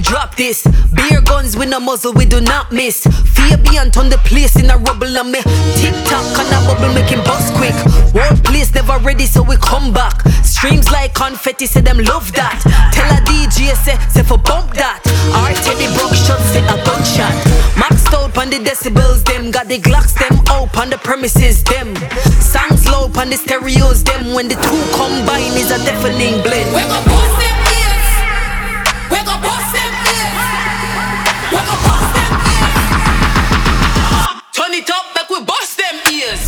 drop this. Beer guns with no muzzle, we do not miss. Fabian turn the place in a rubble and me. Tick-tock and a bubble making bust quick. Whole place never ready, so we come back. Streams like confetti, say them love that. Tell a DJ, say for bump that. Our Teddy broke shots, say a gunshot. Maxed out on the decibels, them. Got the Glocks, them out on the premises, them. Songs low on the stereos, them. When the two combine is a deafening blend. We gon' bust them ears. We gon' bust them ears. We gon' bust them ears. Turn it up like we bust them ears.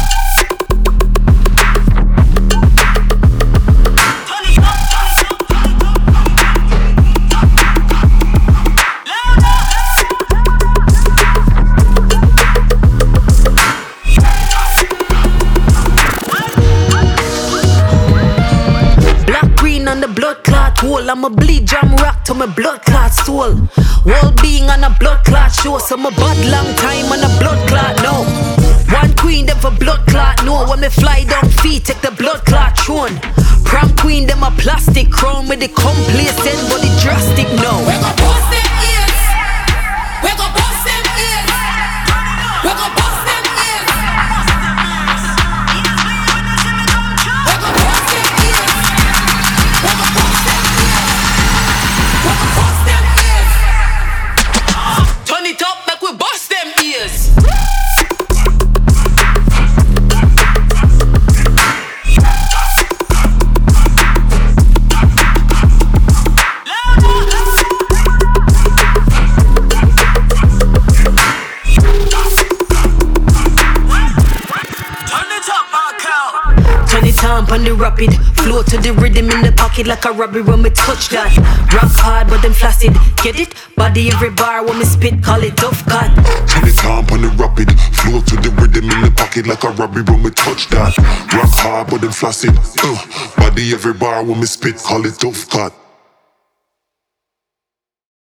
On the blood clot hole, I'ma bleed jam rock to my blood clot soul. Whole being on a blood clot show, so my bad long time on a blood clot, no. One queen, them for blood clot, no. When me fly down feet, take the blood clot throne. Prom queen, them a plastic crown with the complacent body drastic, no. We gon' bust them ears. We gon' bust them ears. We gon' bust them ears. We gon' bust them ears. Turn it up like we bust them ears. On the rapid, flow to the rhythm in the pocket like a robbery when me touch that. Rock hard but them flaccid, get it? Body every bar when me spit, call it tough cut. Turn it on the rapid, flow to the rhythm in the pocket like a robbery when me touch that. Rock hard but them flaccid, body every bar when me spit, call it tough cut.